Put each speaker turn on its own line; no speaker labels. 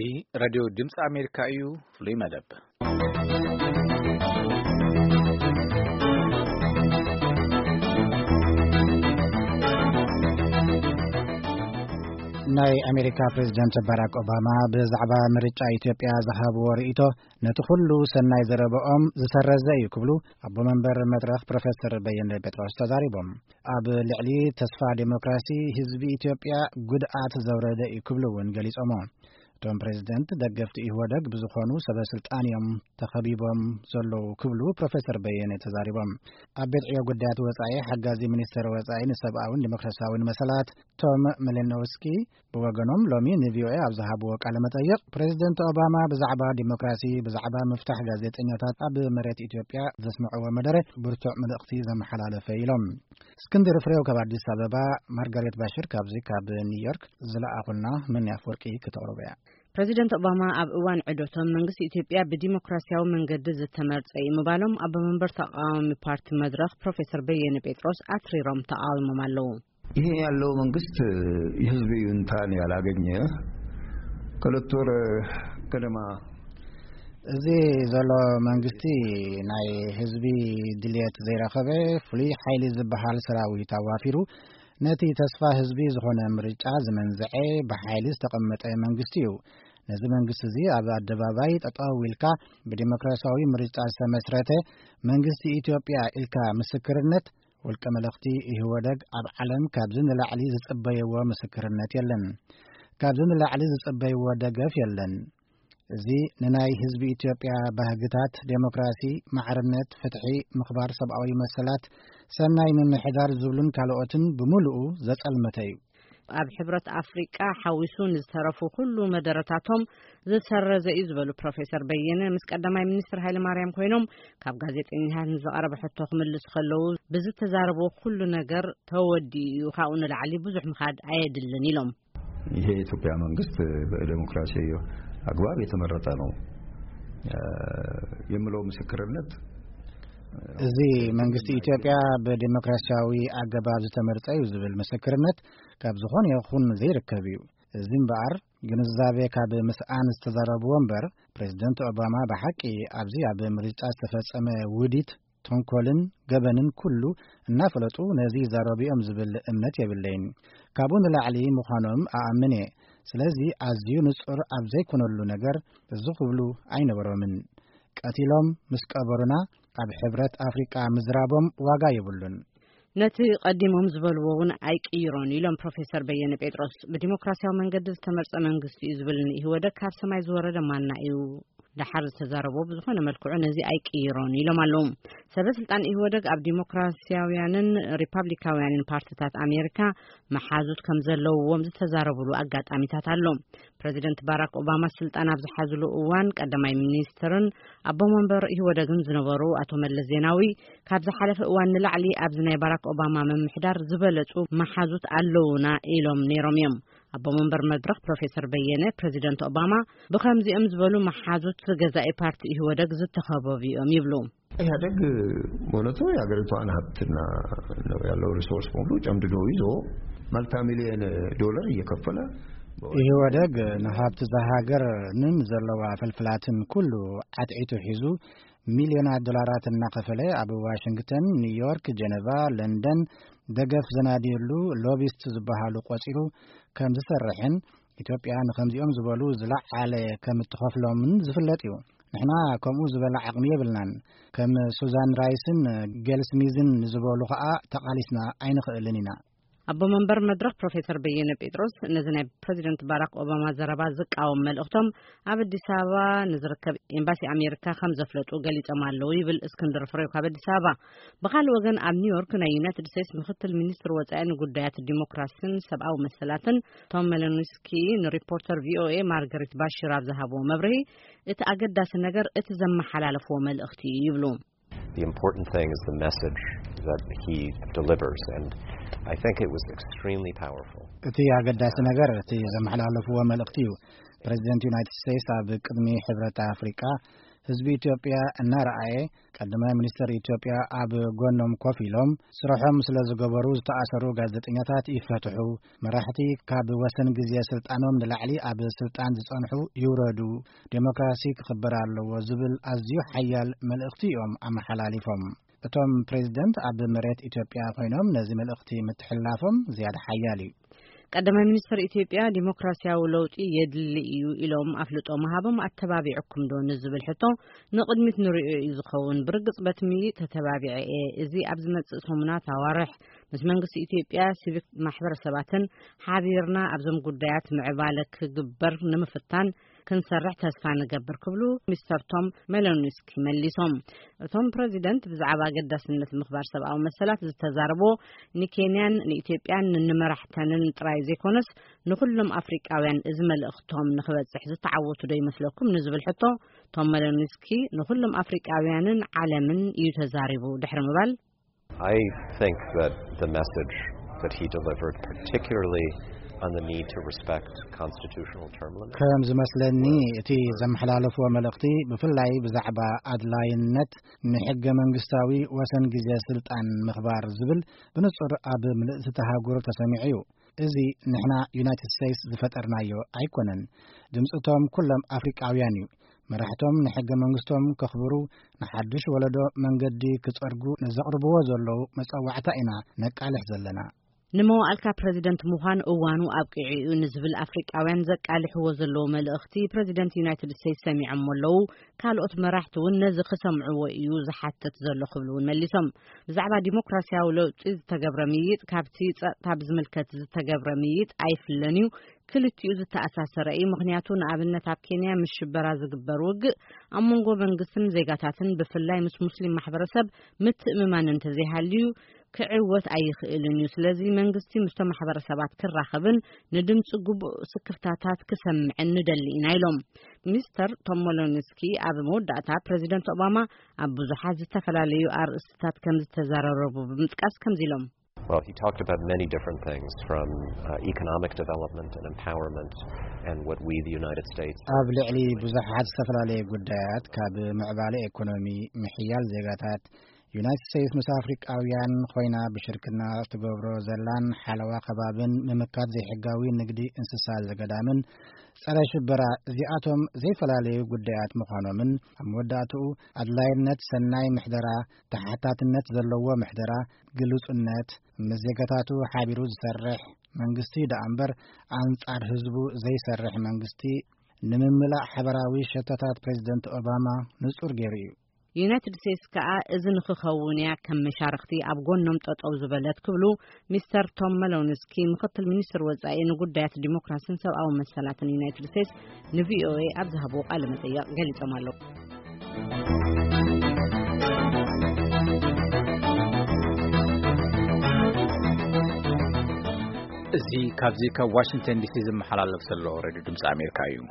راديو دمس أمريكا إيو فلي مدب
ናይ አሜሪካ ፕሬዝዳንት ባራክ ኦባማ በዛዕባ ምርጫ ኢትዮጵያ ዝሃብዎ ርእይቶ ነቲ ኩሉ ሰናይ ዘረብኦም ዝሰረዘ እዩ ክብሉ አቦ መንበር መድረኽ ፕሮፌሰር በየነ ጴጥሮስ ተዛሪቦም ኣብ ልዕሊ ተስፋ ዲሞክራሲ ህዝቢ ኢትዮጵያ ጉድኣት ዘውረደ እዩ ክብሉ እውን ገሊጾም ቶም ፕሬዝዳንት ደገፍቲ ይወደግ ብዙኾኑ ሰበስልጣን እዮም ተኸቢቦም ዘለዉ ክብሉ ፕሮፌሰር በየነ ተዛሪቦም ኣብ ቤትዕዮ ጉዳያት ወጻኢ ሓጋዚ ሚኒስትር ወጻኢ ንሰብኣውን ዲሞክራሲያውን መሰላት ቶም መሌኖውስኪ ብወገኖም ሎሚ ንቪኦኤ ኣብ ዝሃብዎ ቃለ መጠይቅ ፕሬዝዳንት ኦባማ ብዛዕባ ዲሞክራሲ ብዛዕባ ምፍታሕ ጋዜጠኛታት ኣብ መሬት ኢትዮጵያ ዘስምዕዎ መደረ ብርቱዕ መልእኽቲ ዘመሓላለፈ ኢሎም እስክንድር ፍሬው ካብ አዲስ አበባ ማርጋሬት ባሽር ካብ ኒውዮርክ ዝለኣኹልና ምን ያፈርቂ ከተቅርበያ
ፕሬዚደንት ኦባማ ኣብ እዋን ዕዶቶም መንግስቲ ኢትዮጵያ በዲሞክራሲያዊ መንገዲ ዝተመርጸ ምባሎም ኣብ መንበር ተቃዋሚ ፓርቲ መድረኽ ፕሮፌሰር በየነ ጴጥሮስ አትሪሮም ተቃውሞም አለው።
ይሄ ያለው መንግስት የህዝብ ይሁንታን ያላገኘ ከለቶር ከደማ
እዚ ዘሎ መንግስቲ ናይ ህዝቢ ድልየት ዘይረኸበ ፍሉይ ሓይሊ ዝበሃል ሰራዊት አዋፊሩ ነቲ ተስፋ ህዝቢ ዝኾነ ምርጫ ዝመንዝዐ በሓይሊ ዝተቀመጠ መንግስቲ እዩ ነዚ መንግስቲ እዚ ኣብ አደባባይ ጠጠው ኢልካ በዲሞክራሲያዊ ምርጫ ዝተመስረተ መንግስቲ ኢትዮጵያ ኢልካ ምስክርነት ወልቀ መልእኽቲ ይወደግ ኣብ ዓለም ካብዚ ንላዕሊ ዝጽበይዎ ምስክርነት የለን ካብዚ ንላዕሊ ዝጽበይዎ ደገፍ የለን እዚ ንናይ ህዝቢ ኢትዮጵያ ባህግታት ዴሞክራሲ ማዕርነት ፍትሒ ምኽባር ሰብኣዊ መሰላት ሰናይ ምምሕዳር ዝብሉን ካልኦትን ብምሉኡ ዘጸልመተ እዩ
ኣብ ሕብረት አፍሪቃ ሓዊሱን ዝተረፉ ኩሉ መደረታቶም ዝሰረዘ እዩ ዝበሉ ፕሮፌሰር በየነ ምስ ቀዳማይ ሚኒስትር ኃይለ ማርያም ኮይኖም ካብ ጋዜጠኛታት ዝቐረበ ሕቶ ክምልሱ ከለዉ ብዝተዛረቦ ኩሉ ነገር ተወዲኡ ካብኡ ንላዕሊ ብዙሕ ምኻድ አየድልን ኢሎም
ይሄ የኢትዮጵያ መንግስት በዲሞክራሲ አግባብ የተመረጠ ነው የምለው ምስክርነት
እዚ መንግስቲ ኢትዮጵያ በዲሞክራሲያዊ አገባብ ዝተመርጸ እዩ ዝብል ምስክርነት ካብ ዝኾነ ይኹን ዘይርከብ እዩ እዚ እምበር ግንዛቤ ካብ ምስኣን ዝተዛረብዎ እምበር ፕሬዝዳንት ኦባማ ብሓቂ ኣብዚ ኣብ ምርጫ ዝተፈጸመ ውዲት ተንኮልን ገበንን ኩሉ እናፈለጡ ነዚ ዘረቢኦም ዝብል እምነት የብለይን ካብኡ ንላዕሊ ምዃኖም ኣኣምነ ስለዚ ኣዝዩ ንጹር ኣብ ዘይኮነሉ ነገር እዚ ክብሉ ኣይነበሮምን ቀቲሎም ምስ ቀበሩና ኣብ ሕብረት አፍሪቃ ምዝራቦም ዋጋ ይብሉን
ነቲ ቀዲሞም ዝበልዎውን ኣይቅይሮን ኢሎም ፕሮፌሰር በየነ ጴጥሮስ በዲሞክራሲያዊ መንገዲ ዝተመርጸ መንግስቲ እዩ ዝብልን ይወደግ ካብ ሰማይ ዝወረደ ማና እዩ ዳሓር ዝተዛረቦ ብዝኾነ መልክዑ ነዚ ኣይቅይሮን ኢሎም ኣለዉ ሰበስልጣን ይወደግ ኣብ ዲሞክራሲያውያንን ሪፐብሊካውያንን ፓርቲታት አሜሪካ መሓዙት ከም ዘለውዎም ዝተዛረቡሉ አጋጣሚታት ኣሎ ፕሬዚደንት ባራክ ኦባማ ስልጣን ኣብ ዝሓዝሉ እዋን ቀዳማይ ሚኒስትርን አቦ መንበር ይወደግን ዝነበሩ አቶ መለስ ዜናዊ ካብ ዝሓለፈ እዋን ንላዕሊ ኣብዚ ናይ ባራክ ኦባማ መምሕዳር ዝበለጹ መሓዙት ኣለውና ኢሎም ነይሮም እዮም አቦ መንበር መድረኽ ፕሮፌሰር በየነ ፕሬዚደንት ኦባማ ብከምዚኦም ዝበሉ መሓዙት ገዛኢ ፓርቲ ይወደግ ዝተኸበቡ እዮም ይብሉ
ኢህአዴግ ሞነቶ የሀገሪቷን ሀብትና ያለው ሪሶርስ በሙሉ ጨምድዶ ይዞ መልታ ሚሊዮን ዶላር እየከፈለ
ይወደግ ንሀብት ዘሃገር ንም ዘለዋ ፈልፍላትን ኩሉ አጥዒቱ ሒዙ ሚሊዮናት ዶላራት እናከፈለ ኣብ ዋሽንግተን ኒውዮርክ ጀነቫ ለንደን ደገፍ ዘናዲሉ ሎቢስት ዝበሃሉ ቆፂሩ ከም ዝሰርሕን ኢትዮጵያ ንከምዚኦም ዝበሉ ዝለዓለ ከም ትኸፍሎምን ዝፍለጥ እዩ ንሕና ከምኡ ዝበለ ዓቕሚ የብልናን ከም ሱዛን ራይስን ጌልስሚዝን ዝበሉ ከዓ ተቃሊስና ኣይንኽእልን ኢና
አቦ መንበር መድረኽ ፕሮፌሰር በየነ ጴጥሮስ ነዚ ናይ ፕሬዚደንት ባራክ ኦባማ ዘረባ ዝቃወም መልእኽቶም ኣብ አዲስ አበባ ንዝርከብ ኤምባሲ አሜሪካ ከም ዘፍለጡ ገሊጾም ኣለዉ ይብል እስክንድር ፍሬው ካብ አዲስ አበባ ብኻልእ ወገን ኣብ ኒውዮርክ ናይ ዩናይትድ ስቴትስ ምክትል ሚኒስትር ወጻኢን ጉዳያት ዲሞክራሲን ሰብኣዊ መሰላትን ቶም መሌኖውስኪ ንሪፖርተር ቪኦኤ ማርጋሬት ባሽር ኣብ ዝሃብዎ መብርሂ እቲ ኣገዳሲ ነገር እቲ ዘመሓላለፍዎ መልእኽቲ ይብሉ
The important thing is the message that he delivers and I think it was extremely powerful.
እቲ ኣገዳሲ ነገር እቲ ዘመሓላለፍዎ መልእኽቲ እዩ ፕሬዝዳንት ዩናይትድ ስቴትስ ኣብ ቅድሚ ሕብረት አፍሪቃ ህዝቢ ኢትዮጵያ እናረኣየ ቀዳማይ ሚኒስትር ኢትዮጵያ ኣብ ጎኖም ኮፍ ኢሎም ስራሖም ስለ ዝገበሩ ዝተኣሰሩ ጋዜጠኛታት ይፈትሑ መራሕቲ ካብ ወሰን ግዜ ስልጣኖም ንላዕሊ ኣብ ስልጣን ዝጸንሑ ይውረዱ ዴሞክራሲ ክኽበር ኣለዎ ዝብል ኣዝዩ ሓያል መልእኽቲ እዮም ኣመሓላሊፎም እቶም ፕሬዝደንት ኣብ መሬት ኢትዮጵያ ኮይኖም ነዚ መልእኽቲ ምትሕልላፎም ዝያዳ ሓያል እዩ
ቀዳማይ ሚኒስትር ኢትዮጵያ ዲሞክራሲያዊ ለውጢ የድሊ እዩ ኢሎም ኣፍልጦ መሃቦም ኣተባቢዕኩም ዶ ንዝብል ሕቶ ንቅድሚት ንሪኦ እዩ ዝኸውን ብርግጽ በትሚ ተተባቢዐ እዚ ኣብ ዝመጽእ ሰሙናት ኣዋርሕ ምስ መንግስቲ ኢትዮጵያ ሲቪክ ማሕበረሰባትን ሓቢርና ኣብዞም ጉዳያት ምዕባለ ክግበር ንምፍታን ክንሰርሕ ተስፋ ንገብር ክብሉ ሚስተር ቶም ሜሎኒስኪ መሊሶም እቶም ፕሬዚደንት ብዛዕባ ገዳስነት ምኽባር ሰብኣዊ መሰላት ዝተዛረቦ ንኬንያን ንኢትዮጵያን ንመራሕተንን ጥራይ ዘይኮነስ ንኩሎም ኣፍሪቃውያን እዚ መልእኽቶም ንኽበጽሕ ዝተዓወቱ ዶ ይመስለኩም ንዝብል ሕቶ ቶም ሜሎኒስኪ ንኩሎም ኣፍሪቃውያንን ዓለምን እዩ ተዛሪቡ ድሕሪ ምባል
I think that the message that he delivered particularly on the need to respect constitutional term limits.
ከም ዝመስለኒ እቲ ዘመሓላለፍዎ መልእኽቲ ብፍላይ ብዛዕባ ኣድላይነት ንሕገ መንግስታዊ ወሰን ግዜ ስልጣን ምኽባር ዝብል ብንጹር ኣብ ምልእቲ ተሃጉር ተሰሚዑ እዩ እዚ ንሕና ዩናይትድ ስቴትስ ዝፈጠርናዮ ኣይኮነን ድምጽቶም ኩሎም ኣፍሪቃውያን እዩ መራሕቶም ንሕገ መንግስቶም ከኽብሩ ንሓድሽ ወለዶ መንገዲ ክጸርጉ ንዘቕርብዎ ዘለዉ መጸዋዕታ ኢና ነቃልሕ ዘለና
ንመዋዕልካ ፕሬዚደንት ምዃን እዋኑ ኣብቂዑ ንዝብል ኣፍሪቃውያን ዘቃልሕዎ ዘለዎ መልእኽቲ ፕሬዚደንት ዩናይትድ ስቴትስ ሰሚዖም ኣለዉ ካልኦት መራሕቲ እውን ነዚ ክሰምዕዎ እዩ ዝሓትት ዘሎ ክብሉ እውን መሊሶም ብዛዕባ ዲሞክራሲያዊ ለውጢ ዝተገብረ ምይጥ ካብቲ ጸጥታ ብዝምልከት ዝተገብረ ምይጥ ኣይፍለን እዩ ክልቲኡ ዝተኣሳሰረ እዩ ምክንያቱ ንኣብነት ኣብ ኬንያ ምስ ሽበራ ዝግበር ውግእ ኣብ መንጎ መንግስትን ዜጋታትን ብፍላይ ምስ ሙስሊም ማሕበረሰብ ምትእምማን እንተዘይሃልዩ ክዕወት ኣይኽእልን እዩ ስለዚ መንግስቲ ምስቶም ማሕበረሰባት ክራኸብን ንድምፂ ግቡእ ስክፍታታት ክሰምዕን ንደሊ ኢና ኢሎም ሚስተር ቶም ሜሎኒስኪ ኣብ መወዳእታ ፕሬዚደንት ኦባማ ኣብ ብዙሓት ዝተፈላለዩ ኣርእስትታት ከም ዝተዘራረቡ ብምጥቃስ ከምዚ ኢሎም
Well, he talked about many different things from economic development and empowerment and what we, the United States...
ኣብ ልዕሊ ብዙሓት ዝተፈላለዩ ጉዳያት ካብ ምዕባለ ኢኮኖሚ ምሕያል ዜጋታት ዩናይትድ ስቴትስ ምስ ኣፍሪቃውያን ኮይና ብሽርክና ትገብሮ ዘላን ሓለዋ ከባብን ምምካት ዘይሕጋዊ ንግዲ እንስሳ ዘገዳምን ጸረ ሽበራ እዚኣቶም ዘይፈላለዩ ጉዳያት ምዃኖምን ኣብ መወዳእትኡ ኣድላይነት ሰናይ ምሕደራ ተሓታትነት ዘለዎ ምሕደራ ግልጽነት መዘጋታቱ ሓቢሩ ዝሰርሕ መንግስቲ ደኣምበር ኣንጻር ህዝቡ ዘይሰርሕ መንግስቲ ንምምላእ ሓበራዊ ሸተታት ፕሬዚደንት ኦባማ ንጹር ገይሩ እዩ
ዩናይትድ ስቴትስ ከዓ እዚ ንክኸውን እያ ከም መሻርክቲ ኣብ ጎኖም ጠጠው ዝበለት ክብሉ ሚስተር ቶም ሜሎኒስኪ ምክትል ሚኒስትር ወጻኢ ንጉዳያት ዲሞክራሲን ሰብኣዊ መሰላትን ዩናይትድ ስቴትስ ንቪኦኤ ኣብ ዝሃብዎ ቃለ መጠይቅ ገሊጾም ኣለዉ
እዚ ካብዚ ካብ ዋሽንግተን ዲሲ ዝመሓላለፍ ዘሎ ሬድዮ ድምፂ ኣሜሪካ እዩ